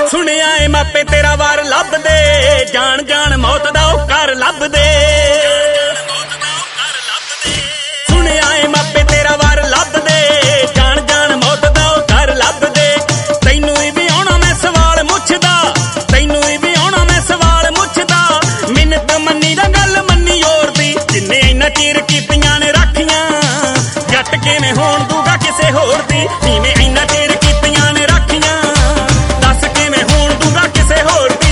ਸੁਣਿਆ ਏ ਮਾਪੇ ਤੇਰਾ ਵਾਰ ਲੱਭਦੇ, ਜਾਣ ਜਾਣ ਮੌਤ ਦਾ ਉਹ ਘਰ ਲੱਭਦੇ। ਸੁਣਿਆ ਏ ਮਾਪੇ ਤੇਰਾ ਵਾਰ ਲੱਭਦੇ, ਜਾਣ ਜਾਣ ਮੌਤ ਦਾ ਉਹ ਘਰ ਲੱਭਦੇ। ਤੈਨੂੰ ਹੀ ਵੀ ਆਉਣਾ ਮੈਂ ਸਵਾਲ ਮੁੱਛਦਾ, ਤੈਨੂੰ ਹੀ ਵੀ ਆਉਣਾ ਮੈਂ ਸਵਾਲ ਮੁੱਛਦਾ। ਮਿੰਨਤ ਮੰਨੀ ਦਾ ਗੱਲ ਮੰਨੀ ਹੋਰ ਦੀ, ਜਿੰਨੇ ਇੰਨਾ ਚਿਰ ਕੀਤੀਆਂ ਨੇ ਰਾਖੀਆਂ, ਜੱਟ ਕਿਵੇਂ ਹੋਣ ਦੂਗਾ ਕਿਸੇ ਹੋਰ ਦੀ। ਜਿਵੇਂ ਇੰਨਾ ਚਿਰ ਕੀਤੀਆਂ ਨੇ ਰਾਖੀਆਂ, ਦੱਸ ਕਿਵੇਂ ਹੋਣ ਦੂਗਾ ਕਿਸੇ ਹੋਰ ਦੀ।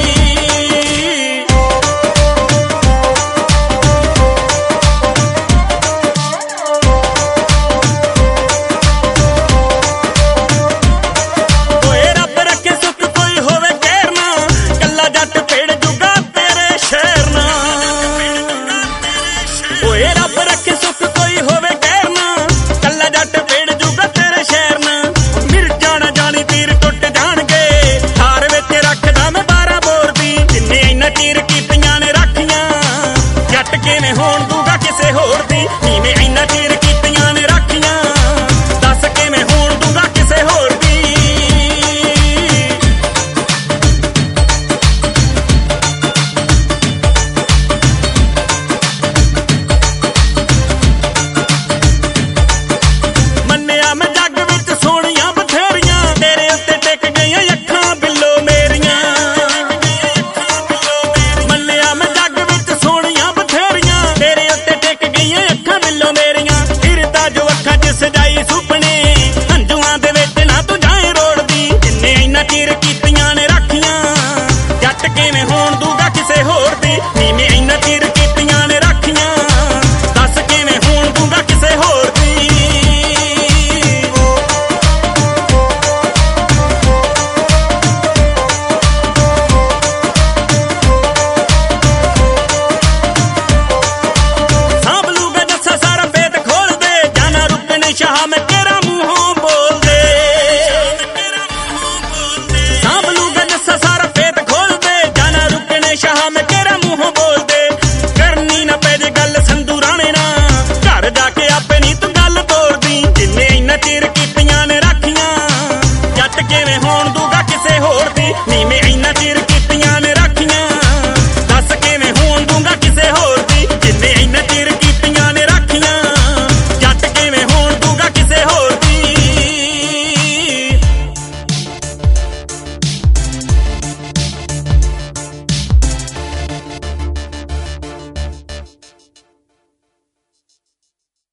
ਓਏ ਰੱਬ ਰੱਖੇ ਸੁੱਖ ਕੋਈ ਹੋਵੇ ਕਹਿਰ ਨਾ, ਕੱਲਾ ਜੱਟ ਪੇੜ ਜੁਗਾ ਤੇਰੇ ਸ਼ਹਿਰ ਨਾ। ਓਏ ਰੱਬ ਰੱਖੇ ਸੁੱਖ ਕੋਈ ਹੋਵੇ ਕਹਿਰ ਨਾ, ਕੱਲਾ ਜੱਟ ਪੇੜ ਜੁਗਾ ਤੇਰੇ ਸ਼ਹਿਰ ਨਾ। ਮਿਰਜ਼ਾਂ ਨਾ ਜਾਣੀ ਤੀਰ ਟੁੱਟ ਜਾਣਗੇ, ਥਾਰ ਵਿੱਚ ਰੱਖਦਾ ਮੈਂ 12 ਬੋਰ ਦੀ। ਜਿੰਨੇ ਇੰਨਾ ਚਿਰ ਕੀਤੀਆਂ ਨੇ ਰਾਖੀਆਂ, ਜੱਟ ਕਿਵੇਂ ਹੋਣ ਦੂਗਾ ਕਿਸੇ ਹੋਰ ਦੀ। ਜਿਵੇਂ ਇੰਨਾ ਚਿਰ ਕੀਤੀਆਂ ਨੇ ਰਾਖੀਆਂ, ਦੱਸ ਕਿਵੇਂ ਹੋਣ ਦੂਗਾ ਕਿਸੇ ਹੋਰ ਦੀ। ਮੰਨਿਆ ਮੈਂ ਜੱਗ ਵਿੱਚ ਸੋਹਣੀਆਂ ਬਥੇਰੀਆਂ, ਤੇਰੇ ਉੱਤੇ ਟਿਕ ਗਈਆਂ ਅੱਖਾਂ ਬਿੱਲੋ ਮੇਰੀਆਂ। ਮੰਨਿਆ ਮੈਂ ਜੱਗ ਵਿੱਚ ਸੋਹਣੀਆਂ ਬਥੇਰੀਆਂ, ਤੇਰੇ ਉੱਤੇ ਟਿਕ ਗਈਆਂ ਅੱਖਾਂ ਬਿੱਲੋ ਮੇਰੀਆਂ। ਫਿਰਦਾ ਜੋ ਅੱਖਾਂ 'ਚ ਸਜਾਈ ਸੁਪਨੇ, ਹੰਝੂਆਂ ਦੇ ਵਿੱਚ ਨਾ ਤੂੰ ਜਾਏ ਰੋੜਦੀ। ਜਿੰਨੇ ਇੰਨਾ ਚਿਰ ਕੀਤੀਆਂ ਨੇ ਰਾਖੀਆਂ, ਜੱਟ ਕਿਵੇਂ ਹੋਣ ਦੂਗਾ ਕਿਸੇ ਹੋਰ ਦੀ। ਜਿਵੇਂ ਇੰਨਾ ਚਿਰ ਕੀਤੀਆਂ ਨੇ ਰਾਖੀਆਂ, ਦੱਸ ਕਿਵੇਂ ਹੋਣ ਦੂਗਾ ਕਿਸੇ ਹੋਰ ਦੀ। ਸਾਂਭ ਲੂਗਾ ਜੱਸਾ ਸਾਰਾ ਭੇਤ ਖੋਲ ਦੇ, ਜਾਣਾ ਰੁਕਣੇ ਸ਼ਾਹ ਮੈਂ ਤੇਰਾ ਮੂੰਹੋਂ ਬੋਲ ਦੇ। ਸਾਂਭ ਲੂਗਾ ਜੱਸਾ ਸਾਰਾ ਭੇਤ ਖੋਲ ਦੇ, ਜਾਣਾ ਰੁਕਣੇ ਸ਼ਾਹ ਮੈਂ ਤੇਰਾ ਮੂੰਹੋਂ ਬੋਲ ਦੇ। ਕਰਨੀ ਨਾ ਪੈ ਜੇ ਗੱਲ ਸੰਧੂ ਰਾਣੇ ਨਾਲ, ਘਰ ਜਾ ਕੇ ਆਪੇ ਨੀ ਤੂੰ ਗੱਲ ਤੋਰਦੀ। ਜਿੰਨੇ ਇੰਨਾ ਚਿਰ ਕੀਤੀਆਂ ਨੇ ਰਾਖੀਆਂ, ਜੱਟ ਕਿਵੇਂ ਹੋਣ ਦੂਗਾ ਕਿਸੇ ਹੋਰ ਦੀ। ਨੀਵੇਂ ਇੰਨਾ ਚਿਰ